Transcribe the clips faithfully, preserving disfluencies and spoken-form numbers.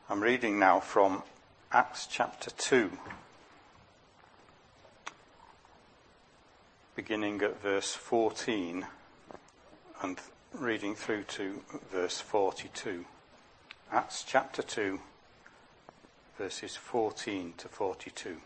I'm reading now from Acts chapter two, beginning at verse fourteen and reading through to verse forty-two. Acts chapter two, verses fourteen to forty-two.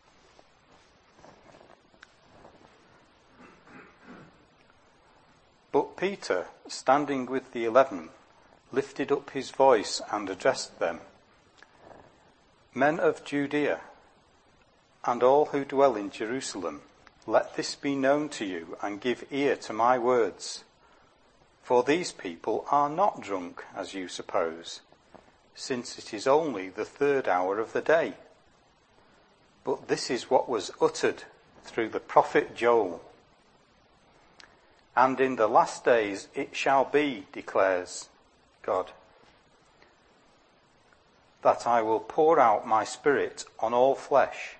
But Peter, standing with the eleven, lifted up his voice and addressed them. Men of Judea, and all who dwell in Jerusalem, let this be known to you, and give ear to my words. For these people are not drunk, as you suppose, since it is only the third hour of the day. But this is what was uttered through the prophet Joel. And in the last days it shall be, declares God, that I will pour out my spirit on all flesh.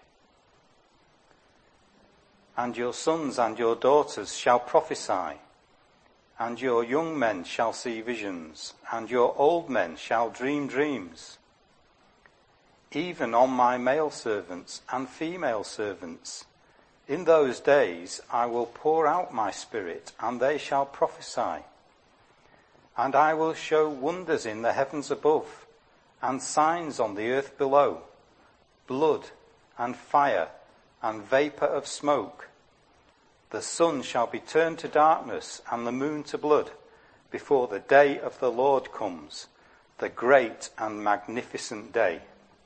And your sons and your daughters shall prophesy, and your young men shall see visions, and your old men shall dream dreams. Even on my male servants and female servants, in those days I will pour out my spirit, and they shall prophesy. And I will show wonders in the heavens above, and signs on the earth below, blood and fire and vapour of smoke. The sun shall be turned to darkness and the moon to blood before the day of the Lord comes, the great and magnificent day.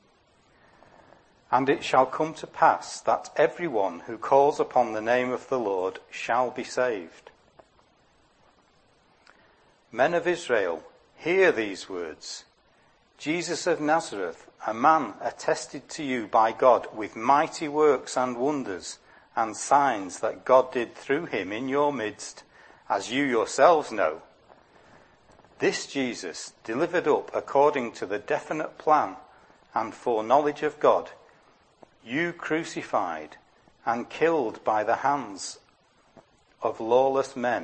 And it shall come to pass that everyone who calls upon the name of the Lord shall be saved. Men of Israel, hear these words. Jesus of Nazareth, a man attested to you by God with mighty works and wonders and signs that God did through him in your midst, as you yourselves know. This Jesus, delivered up according to the definite plan and foreknowledge of God, you crucified and killed by the hands of lawless men.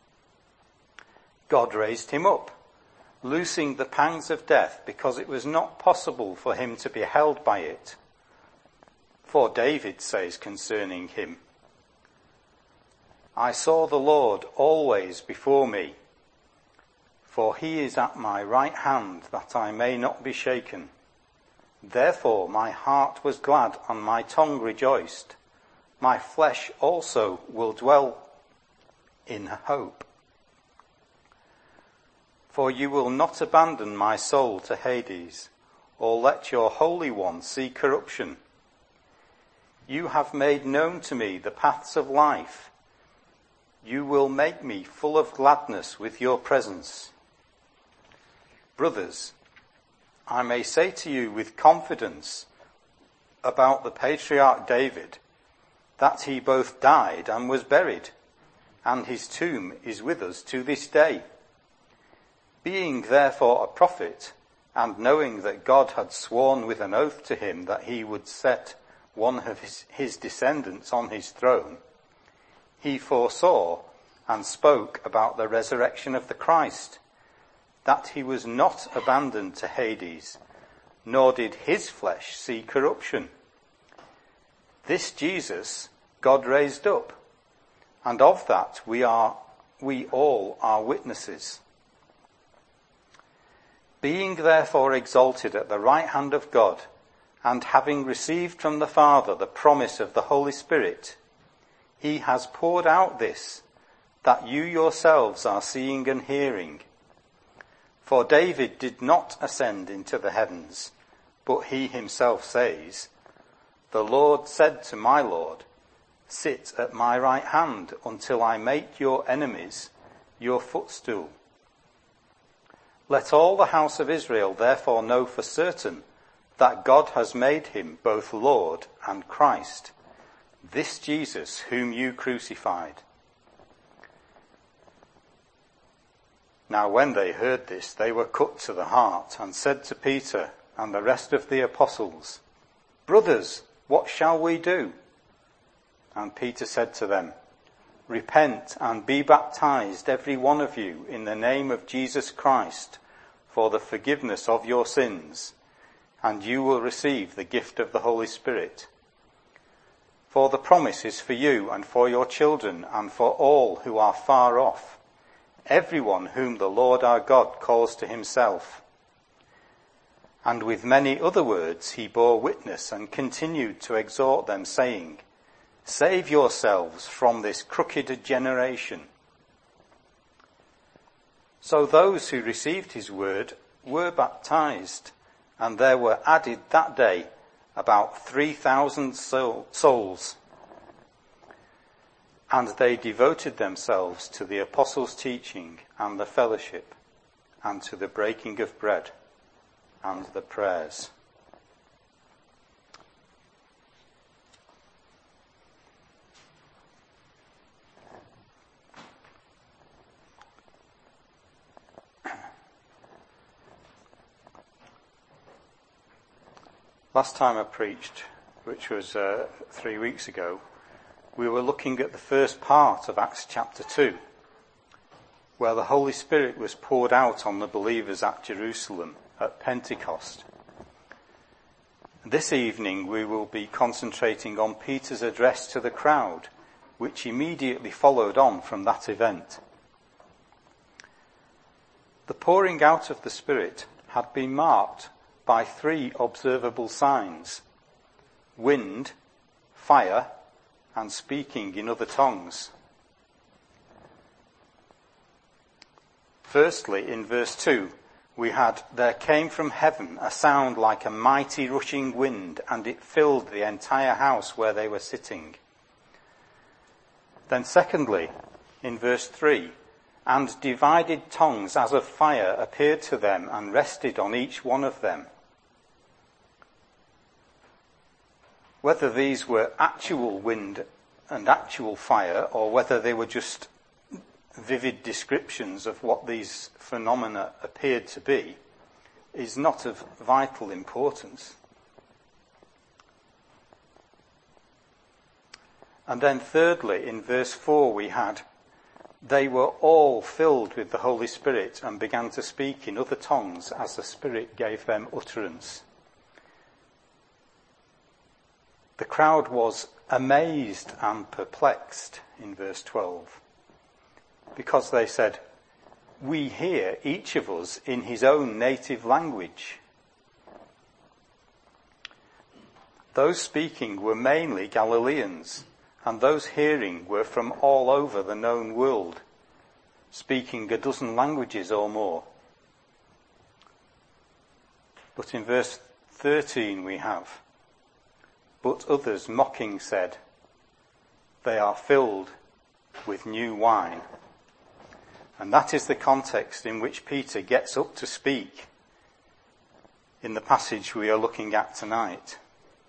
God raised him up, loosing the pangs of death, because it was not possible for him to be held by it. For David says concerning him, I saw the Lord always before me, for he is at my right hand, that I may not be shaken. Therefore my heart was glad and my tongue rejoiced. My flesh also will dwell in hope. For you will not abandon my soul to Hades, or let your Holy One see corruption. You have made known to me the paths of life. You will make me full of gladness with your presence. Brothers, I may say to you with confidence about the patriarch David, that he both died and was buried, and his tomb is with us to this day. Being therefore a prophet, and knowing that God had sworn with an oath to him that he would set one of his, his descendants on his throne, he foresaw and spoke about the resurrection of the Christ, that he was not abandoned to Hades, nor did his flesh see corruption. This Jesus God raised up, and of that we are, we all are witnesses. Being therefore exalted at the right hand of God, and having received from the Father the promise of the Holy Spirit, he has poured out this, that you yourselves are seeing and hearing. For David did not ascend into the heavens, but he himself says, the Lord said to my Lord, sit at my right hand until I make your enemies your footstool. Let all the house of Israel therefore know for certain that God has made him both Lord and Christ, this Jesus whom you crucified. Now when they heard this, they were cut to the heart, and said to Peter and the rest of the apostles, Brothers, what shall we do? And Peter said to them, Repent and be baptized, every one of you, in the name of Jesus Christ, for the forgiveness of your sins, and you will receive the gift of the Holy Spirit. For the promise is for you and for your children and for all who are far off, everyone whom the Lord our God calls to himself. And with many other words he bore witness and continued to exhort them, saying, Save yourselves from this crooked generation. So those who received his word were baptized, and there were added that day about three thousand souls. And they devoted themselves to the apostles' teaching and the fellowship, and to the breaking of bread and the prayers. Last time I preached, which was uh, three weeks ago, we were looking at the first part of Acts chapter two, where the Holy Spirit was poured out on the believers at Jerusalem at Pentecost. This evening we will be concentrating on Peter's address to the crowd, which immediately followed on from that event. The pouring out of the Spirit had been marked by three observable signs: wind, fire, and speaking in other tongues. Firstly, in verse two, we had, there came from heaven a sound like a mighty rushing wind, and it filled the entire house where they were sitting. Then secondly, in verse three, and divided tongues as of fire appeared to them and rested on each one of them. Whether these were actual wind and actual fire, or whether they were just vivid descriptions of what these phenomena appeared to be, is not of vital importance. And then thirdly, in verse four we had, they were all filled with the Holy Spirit and began to speak in other tongues as the Spirit gave them utterance. The crowd was amazed and perplexed in verse twelve, because they said, we hear each of us in his own native language. Those speaking were mainly Galileans, and those hearing were from all over the known world, speaking a dozen languages or more. But in verse thirteen we have, but others mocking said, they are filled with new wine. And that is the context in which Peter gets up to speak in the passage we are looking at tonight.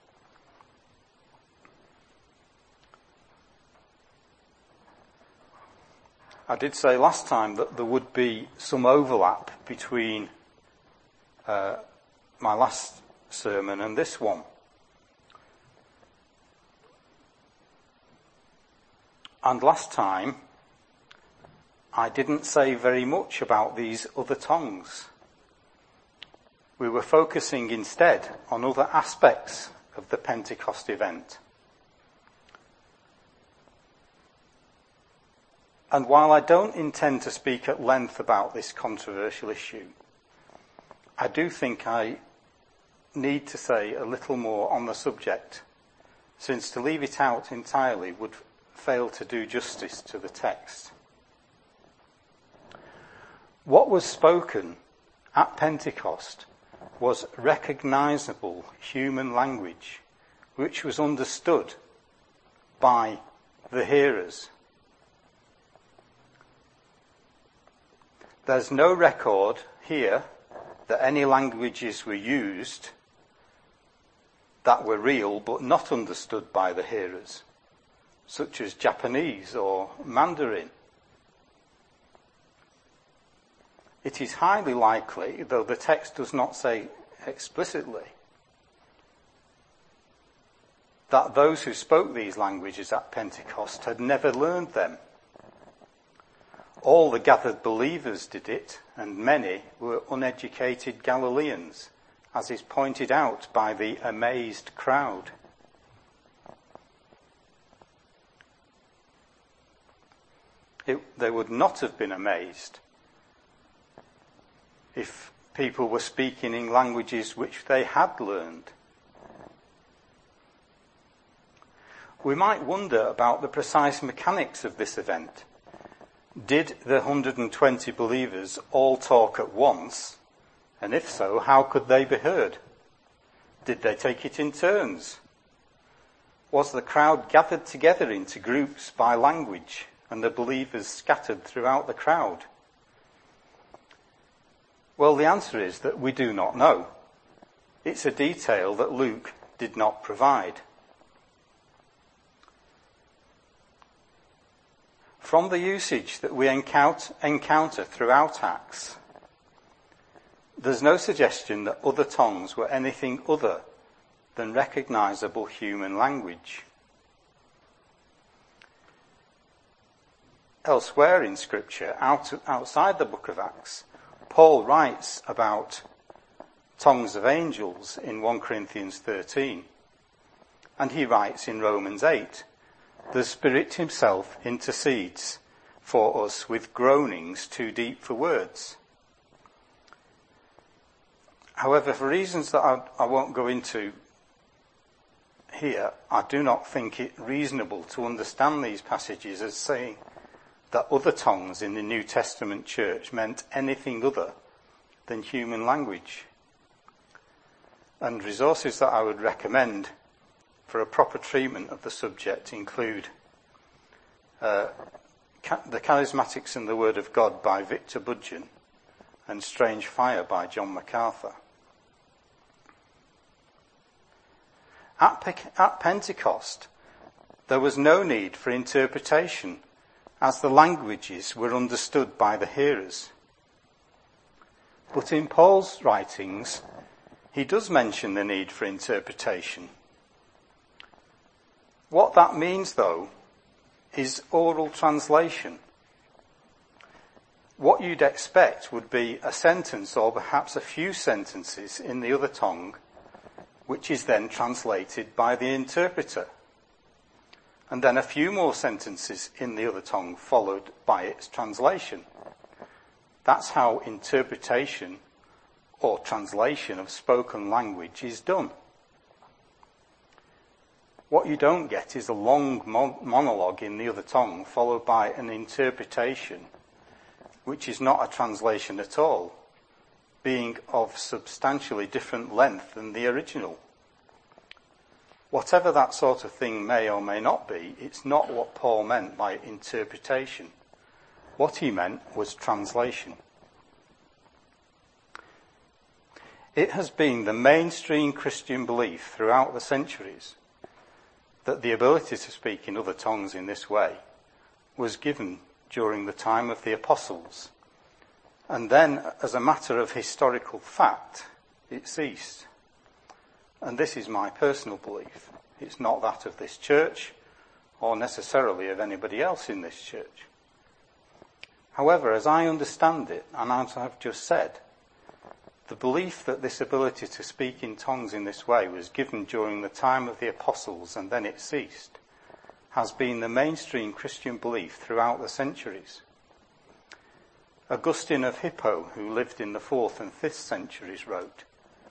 I did say last time that there would be some overlap between uh, my last sermon and this one. And last time, I didn't say very much about these other tongues. We were focusing instead on other aspects of the Pentecost event. And while I don't intend to speak at length about this controversial issue, I do think I need to say a little more on the subject, since to leave it out entirely would fail to do justice to the text. What was spoken at Pentecost was recognizable human language, which was understood by the hearers. There's no record here that any languages were used that were real but not understood by the hearers, such as Japanese or Mandarin. It is highly likely, though the text does not say explicitly, that those who spoke these languages at Pentecost had never learned them. All the gathered believers did it, and many were uneducated Galileans, as is pointed out by the amazed crowd. It, they would not have been amazed if people were speaking in languages which they had learned. We might wonder about the precise mechanics of this event. Did the one hundred twenty believers all talk at once? And if so, how could they be heard? Did they take it in turns? Was the crowd gathered together into groups by language and the believers scattered throughout the crowd? Well, the answer is that we do not know. It's a detail that Luke did not provide. From the usage that we encounter, encounter throughout Acts, there's no suggestion that other tongues were anything other than recognizable human language. Elsewhere in Scripture, out, outside the book of Acts, Paul writes about tongues of angels in First Corinthians thirteen, and he writes in Romans eight, the Spirit himself intercedes for us with groanings too deep for words. However, for reasons that I, I won't go into here, I do not think it reasonable to understand these passages as saying that other tongues in the New Testament church meant anything other than human language. And resources that I would recommend for a proper treatment of the subject include uh, The Charismatics and the Word of God by Victor Budgeon and Strange Fire by John MacArthur. At, Pe- at Pentecost, there was no need for interpretation as the languages were understood by the hearers. But in Paul's writings, he does mention the need for interpretation. What that means, though, is oral translation. What you'd expect would be a sentence or perhaps a few sentences in the other tongue, which is then translated by the interpreter. And then a few more sentences in the other tongue followed by its translation. That's how interpretation or translation of spoken language is done. What you don't get is a long monologue in the other tongue followed by an interpretation, which is not a translation at all, being of substantially different length than the original. Whatever that sort of thing may or may not be, it's not what Paul meant by interpretation. What he meant was translation. It has been the mainstream Christian belief throughout the centuries that the ability to speak in other tongues in this way was given during the time of the apostles. And then, as a matter of historical fact, it ceased. And this is my personal belief. It's not that of this church or necessarily of anybody else in this church. However, as I understand it, and as I've just said, the belief that this ability to speak in tongues in this way was given during the time of the apostles and then it ceased, has been the mainstream Christian belief throughout the centuries. Augustine of Hippo, who lived in the fourth and fifth centuries, wrote,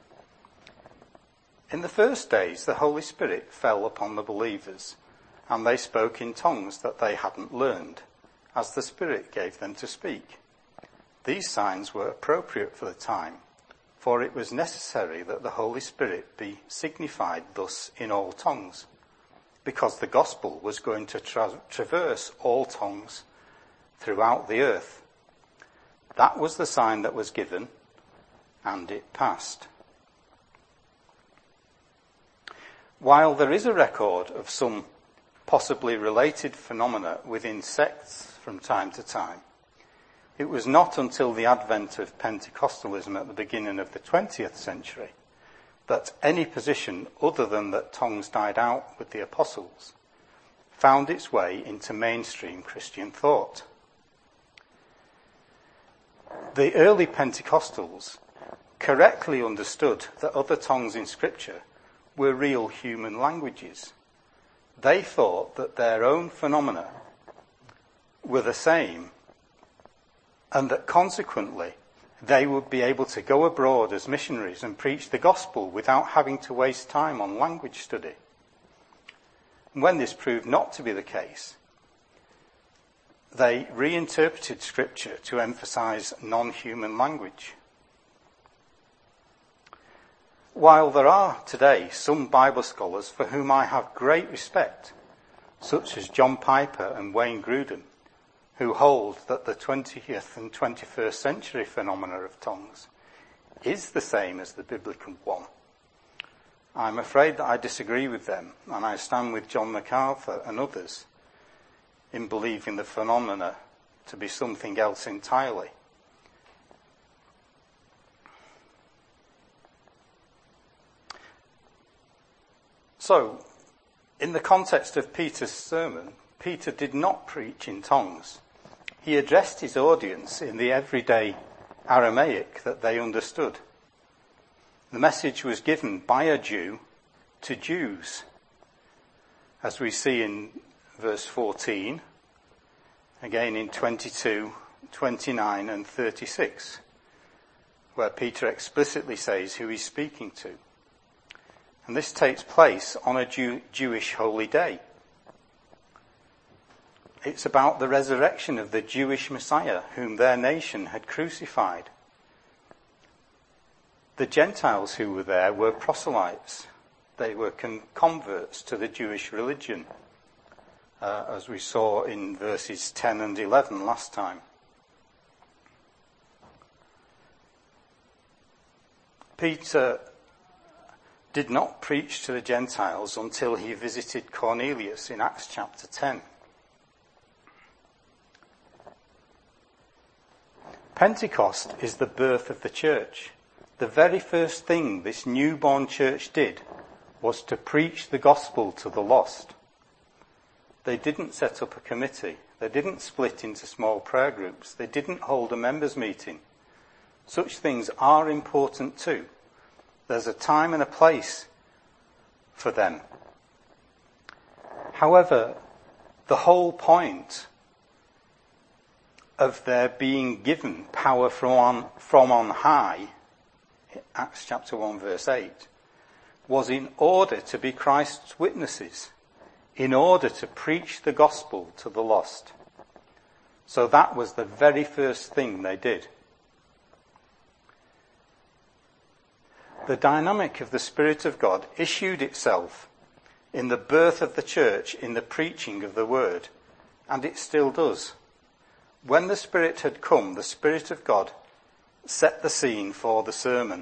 "In the first days the Holy Spirit fell upon the believers, and they spoke in tongues that they hadn't learned, as the Spirit gave them to speak. These signs were appropriate for the time, for it was necessary that the Holy Spirit be signified thus in all tongues, because the gospel was going to tra- traverse all tongues throughout the earth. That was the sign that was given, and it passed." While there is a record of some possibly related phenomena within sects from time to time, it was not until the advent of Pentecostalism at the beginning of the twentieth century that any position other than that tongues died out with the apostles found its way into mainstream Christian thought. The early Pentecostals correctly understood that other tongues in Scripture were real human languages. They thought that their own phenomena were the same, and that consequently they would be able to go abroad as missionaries and preach the gospel without having to waste time on language study. And when this proved not to be the case, they reinterpreted Scripture to emphasize non-human language. While there are today some Bible scholars for whom I have great respect, such as John Piper and Wayne Grudem, who hold that the twentieth and twenty-first century phenomena of tongues is the same as the biblical one, I'm afraid that I disagree with them, and I stand with John MacArthur and others in believing the phenomena to be something else entirely. So, in the context of Peter's sermon, Peter did not preach in tongues. He addressed his audience in the everyday Aramaic that they understood. The message was given by a Jew to Jews, as we see in verse fourteen, again in twenty-two, twenty-nine and thirty-six, where Peter explicitly says who he's speaking to. And this takes place on a Jew- Jewish holy day. It's about the resurrection of the Jewish Messiah, whom their nation had crucified. The Gentiles who were there were proselytes. They were con- converts to the Jewish religion, uh, as we saw in verses ten and eleven last time. Peter did not preach to the Gentiles until he visited Cornelius in Acts chapter ten. Pentecost is the birth of the church. The very first thing this newborn church did was to preach the gospel to the lost. They didn't set up a committee. They didn't split into small prayer groups. They didn't hold a members' meeting. Such things are important too. There's a time and a place for them. However, the whole point of their being given power from on, from on high, Acts chapter one verse eight, was in order to be Christ's witnesses, in order to preach the gospel to the lost. So that was the very first thing they did. The dynamic of the Spirit of God issued itself in the birth of the church, in the preaching of the word, and it still does. When the Spirit had come, the Spirit of God set the scene for the sermon.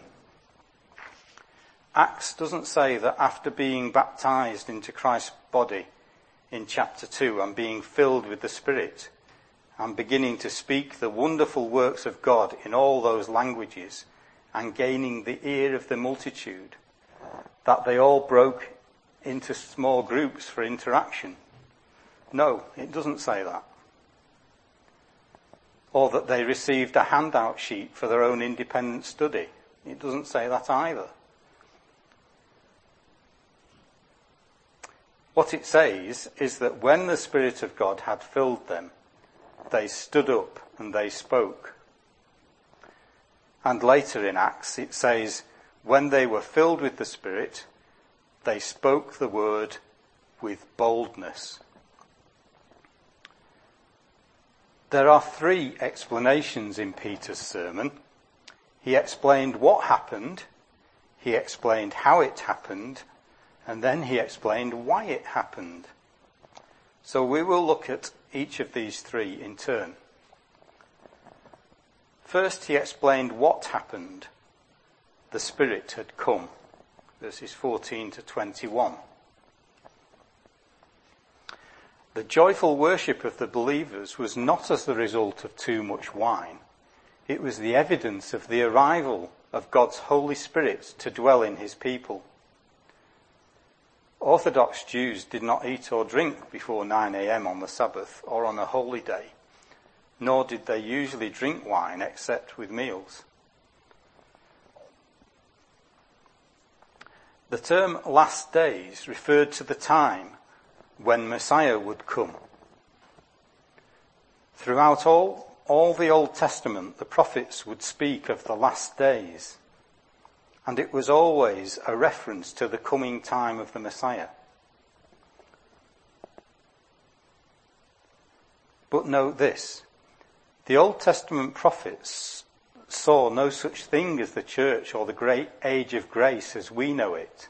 Acts doesn't say that after being baptized into Christ's body in chapter two and being filled with the Spirit and beginning to speak the wonderful works of God in all those languages and gaining the ear of the multitude, that they all broke into small groups for interaction. No, it doesn't say that. Or that they received a handout sheet for their own independent study. It doesn't say that either. What it says is that when the Spirit of God had filled them, they stood up and they spoke. And later in Acts it says, when they were filled with the Spirit, they spoke the word with boldness. There are three explanations in Peter's sermon. He explained what happened, he explained how it happened, and then he explained why it happened. So we will look at each of these three in turn. First, he explained what happened. The Spirit had come. Verses fourteen to twenty-one. The joyful worship of the believers was not as the result of too much wine. It was the evidence of the arrival of God's Holy Spirit to dwell in his people. Orthodox Jews did not eat or drink before nine a.m. on the Sabbath or on a holy day, nor did they usually drink wine except with meals. The term last days referred to the time when Messiah would come. Throughout all, all the Old Testament, the prophets would speak of the last days, and it was always a reference to the coming time of the Messiah. But note this, the Old Testament prophets saw no such thing as the church or the great age of grace as we know it.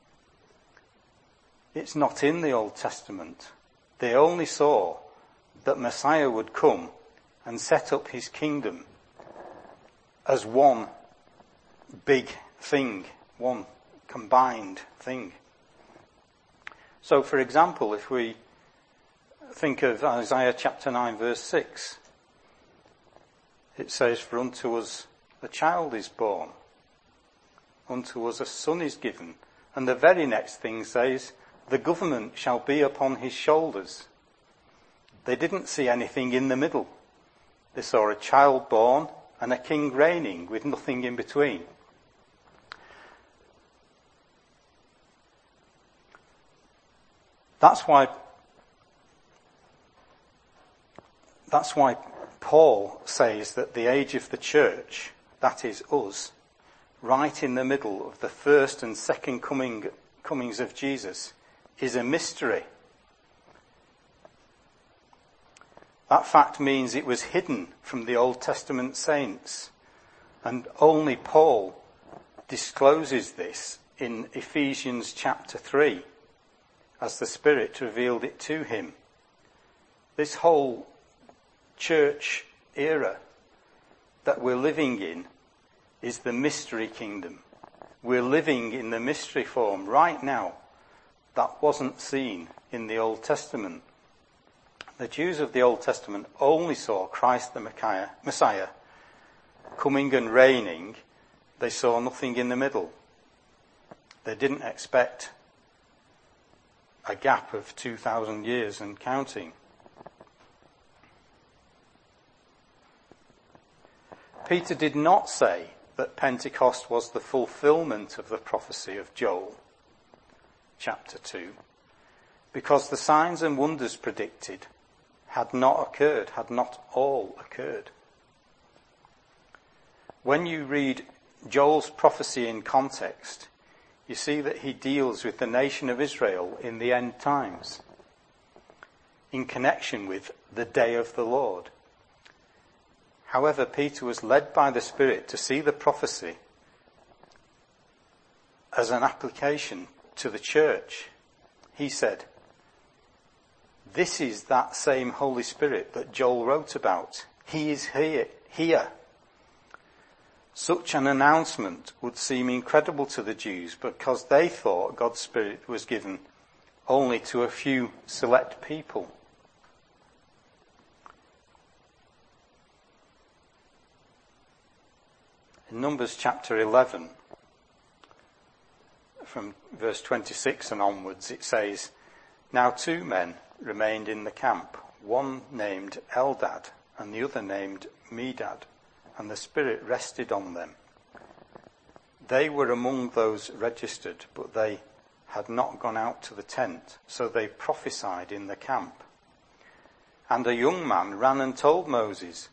It's not in the Old Testament. They only saw that Messiah would come and set up his kingdom as one big thing, one combined thing. So, for example, if we think of Isaiah chapter nine verse six, it says, "For unto us a child is born, unto us a son is given." And the very next thing says, "The government shall be upon his shoulders." They didn't see anything in the middle. They saw a child born and a king reigning with nothing in between. That's why, that's why Paul says that the age of the church, that is us, right in the middle of the first and second coming, comings of Jesus, is a mystery. That fact means it was hidden from the Old Testament saints, and only Paul discloses this in Ephesians chapter three, as the Spirit revealed it to him. This whole church era that we're living in is the mystery kingdom. We're living in the mystery form right now that wasn't seen in the Old Testament. The Jews of the Old Testament only saw Christ the Messiah coming and reigning. They saw nothing in the middle. They didn't expect a gap of two thousand years and counting. Peter did not say that Pentecost was the fulfillment of the prophecy of Joel, chapter two, because the signs and wonders predicted had not occurred, had not all occurred. When you read Joel's prophecy in context, you see that he deals with the nation of Israel in the end times, in connection with the day of the Lord. However, Peter was led by the Spirit to see the prophecy as an application to the church. He said, "This is that same Holy Spirit that Joel wrote about. He is here, here." Such an announcement would seem incredible to the Jews because they thought God's Spirit was given only to a few select people. In Numbers chapter eleven, from verse twenty-six and onwards, it says, "Now two men remained in the camp, one named Eldad and the other named Medad, and the Spirit rested on them. They were among those registered, but they had not gone out to the tent, so they prophesied in the camp. And a young man ran and told Moses,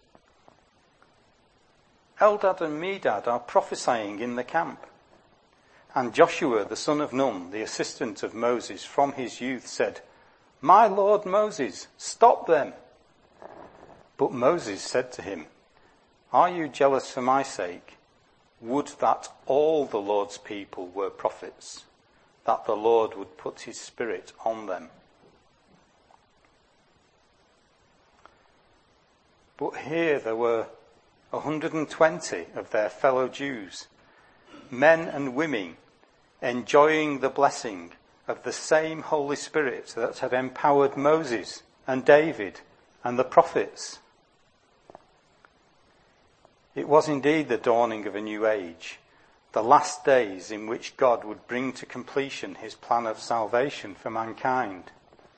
'Eldad and Medad are prophesying in the camp.' And Joshua, the son of Nun, the assistant of Moses from his youth, said, 'My Lord Moses, stop them.' But Moses said to him, 'Are you jealous for my sake? Would that all the Lord's people were prophets, that the Lord would put his Spirit on them.'" But here there were one hundred twenty of their fellow Jews, men and women, enjoying the blessing of the same Holy Spirit that had empowered Moses and David and the prophets. It was indeed the dawning of a new age, the last days in which God would bring to completion his plan of salvation for mankind.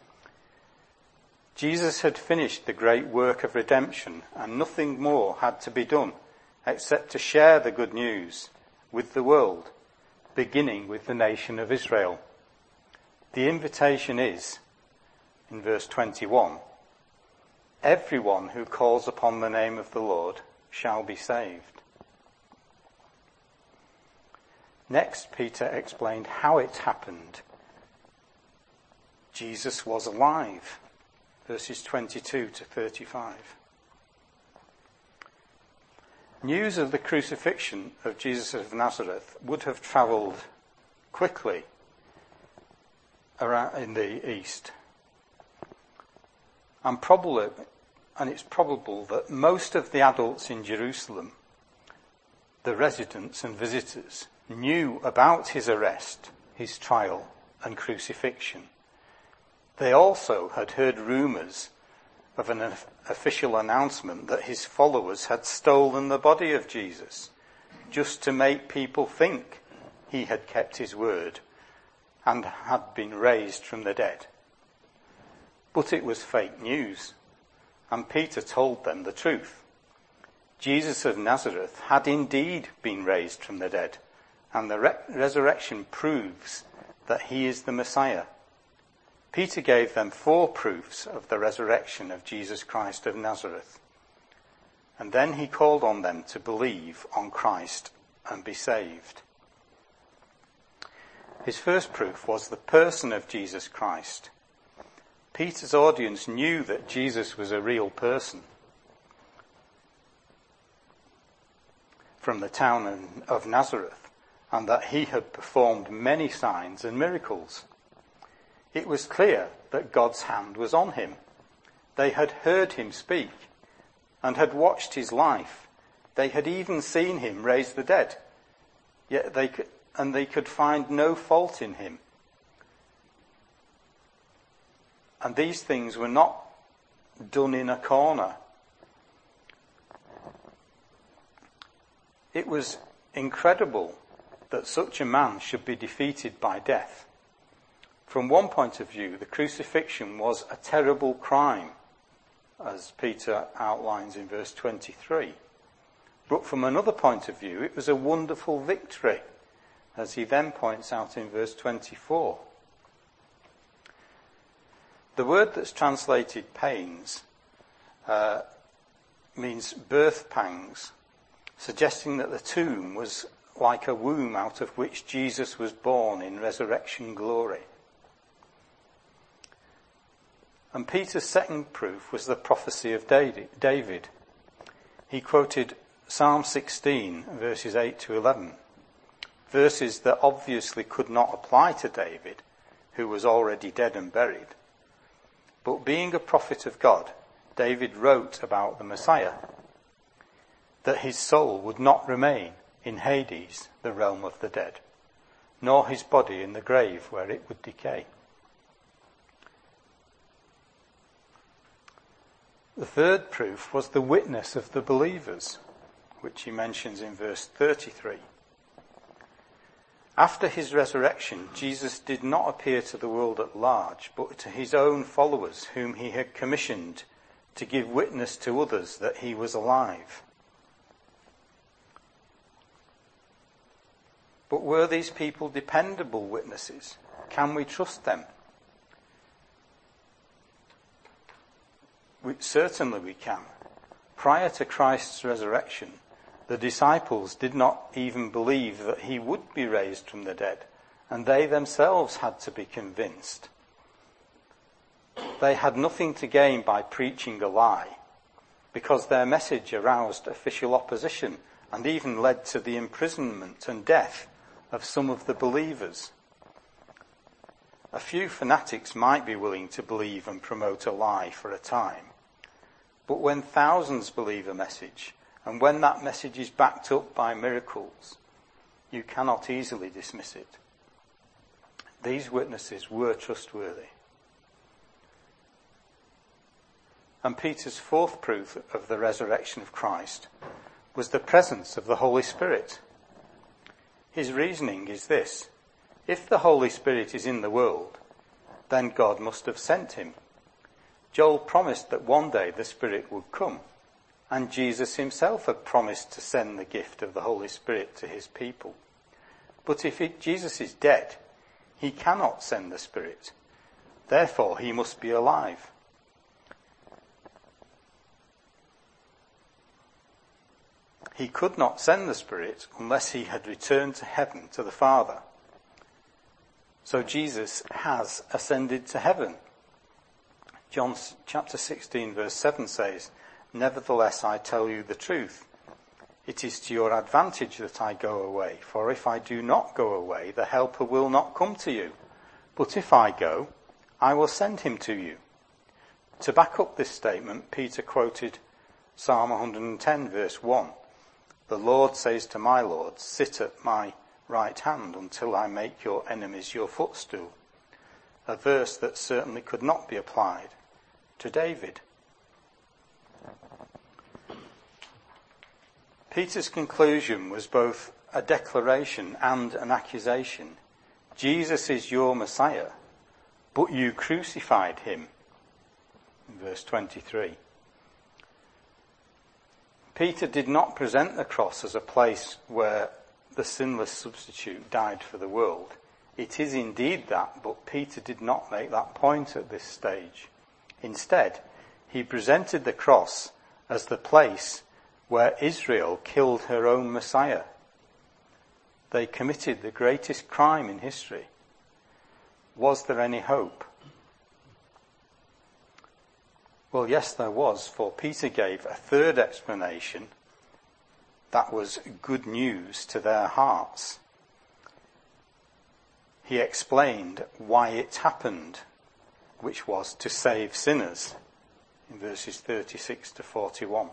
Jesus had finished the great work of redemption, and nothing more had to be done except to share the good news with the world beginning with the nation of Israel. The invitation is, in verse twenty-one, everyone who calls upon the name of the Lord shall be saved. Next, Peter explained how it happened. Jesus was alive, verses twenty-two to thirty-five. News of the crucifixion of Jesus of Nazareth would have travelled quickly around in the east. And probably, and it's probable that most of the adults in Jerusalem, the residents and visitors, knew about his arrest, his trial and crucifixion. They also had heard rumours of an official announcement that his followers had stolen the body of Jesus, just to make people think he had kept his word and had been raised from the dead. But it was fake news, and Peter told them the truth. Jesus of Nazareth had indeed been raised from the dead, and the re- resurrection proves that he is the Messiah. Peter gave them four proofs of the resurrection of Jesus Christ of Nazareth. And then he called on them to believe on Christ and be saved. His first proof was the person of Jesus Christ. Peter's audience knew that Jesus was a real person. From the town of Nazareth, and that he had performed many signs and miracles. It was clear that God's hand was on him. They had heard him speak and had watched his life. They had even seen him raise the dead. Yet they could, and they could find no fault in him. And these things were not done in a corner. It was incredible that such a man should be defeated by death. From one point of view, the crucifixion was a terrible crime, as Peter outlines in verse twenty-three. But from another point of view, it was a wonderful victory, as he then points out in verse twenty-four. The word that's translated pains uh, means birth pangs, suggesting that the tomb was like a womb out of which Jesus was born in resurrection glory. And Peter's second proof was the prophecy of David. He quoted Psalm sixteen, verses eight to eleven, verses that obviously could not apply to David, who was already dead and buried. But being a prophet of God, David wrote about the Messiah, that his soul would not remain in Hades, the realm of the dead, nor his body in the grave where it would decay. The third proof was the witness of the believers, which he mentions in verse thirty-three. After his resurrection, Jesus did not appear to the world at large, but to his own followers, whom he had commissioned to give witness to others that he was alive. But were these people dependable witnesses? Can we trust them? We, certainly we can. Prior to Christ's resurrection, the disciples did not even believe that he would be raised from the dead, and they themselves had to be convinced. They had nothing to gain by preaching a lie, because their message aroused official opposition and even led to the imprisonment and death of some of the believers. A few fanatics might be willing to believe and promote a lie for a time. But when thousands believe a message, and when that message is backed up by miracles, you cannot easily dismiss it. These witnesses were trustworthy. And Peter's fourth proof of the resurrection of Christ was the presence of the Holy Spirit. His reasoning is this: if the Holy Spirit is in the world, then God must have sent him. Joel promised that one day the Spirit would come, and Jesus himself had promised to send the gift of the Holy Spirit to his people. But if it, Jesus is dead, he cannot send the Spirit. Therefore, he must be alive. He could not send the Spirit unless he had returned to heaven to the Father. So Jesus has ascended to heaven. John chapter sixteen verse seven says, "Nevertheless I tell you the truth. It is to your advantage that I go away, for if I do not go away, the Helper will not come to you. But if I go, I will send him to you." To back up this statement, Peter quoted Psalm one hundred ten verse one. "The Lord says to my Lord, sit at my right hand until I make your enemies your footstool." A verse that certainly could not be applied to David. Peter's conclusion was both a declaration and an accusation. Jesus is your Messiah, but you crucified him. In verse twenty-three. Peter did not present the cross as a place where the sinless substitute died for the world. It is indeed that, but Peter did not make that point at this stage. Instead, he presented the cross as the place where Israel killed her own Messiah. They committed the greatest crime in history. Was there any hope? Well, yes, there was, for Peter gave a third explanation that was good news to their hearts. He explained why it happened, which was to save sinners, in verses thirty-six to forty-one.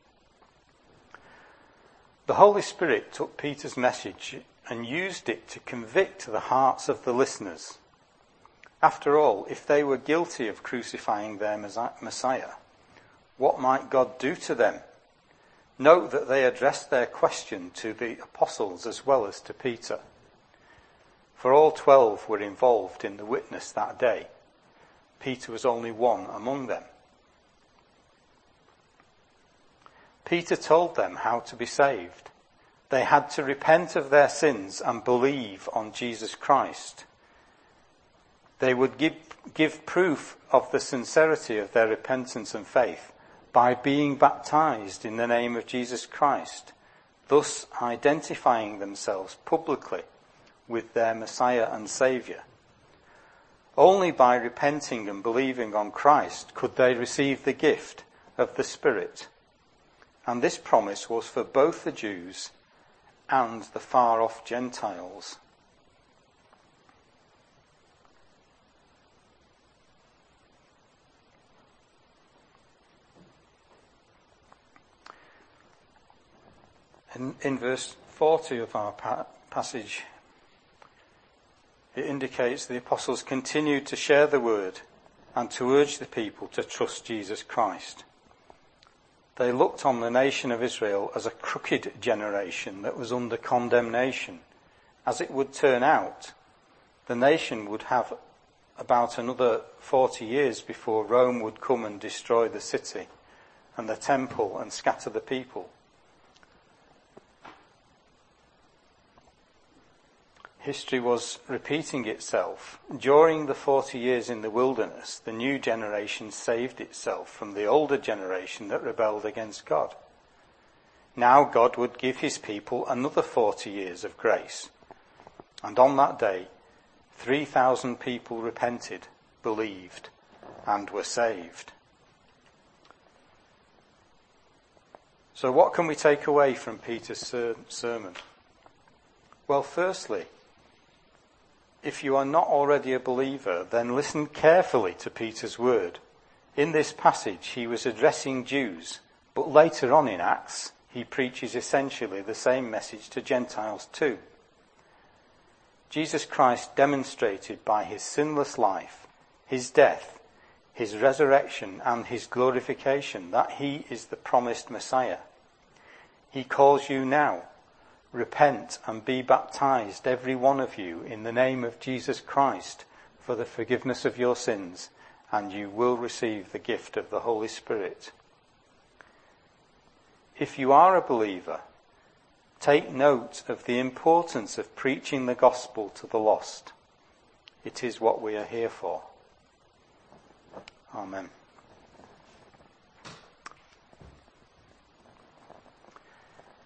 The Holy Spirit took Peter's message and used it to convict the hearts of the listeners. After all, if they were guilty of crucifying their Messiah, what might God do to them? Note that they addressed their question to the apostles as well as to Peter. For all twelve were involved in the witness that day. Peter was only one among them. Peter told them how to be saved. They had to repent of their sins and believe on Jesus Christ. They would give, give proof of the sincerity of their repentance and faith by being baptized in the name of Jesus Christ, thus identifying themselves publicly with their Messiah and Saviour. Only by repenting and believing on Christ could they receive the gift of the Spirit. And this promise was for both the Jews and the far-off Gentiles. In, in verse forty of our pa- passage, it indicates the apostles continued to share the word and to urge the people to trust Jesus Christ. They looked on the nation of Israel as a crooked generation that was under condemnation. As it would turn out, the nation would have about another forty years before Rome would come and destroy the city and the temple and scatter the people. History was repeating itself. During the forty years in the wilderness, the new generation saved itself from the older generation that rebelled against God. Now God would give his people another forty years of grace. And on that day, three thousand people repented, believed, and were saved. So what can we take away from Peter's ser- sermon? Well, firstly, if you are not already a believer, then listen carefully to Peter's word. In this passage, he was addressing Jews, but later on in Acts, he preaches essentially the same message to Gentiles too. Jesus Christ demonstrated by his sinless life, his death, his resurrection, and his glorification that he is the promised Messiah. He calls you now. Repent and be baptized, every one of you, in the name of Jesus Christ for the forgiveness of your sins, and you will receive the gift of the Holy Spirit. If you are a believer, take note of the importance of preaching the gospel to the lost. It is what we are here for. Amen.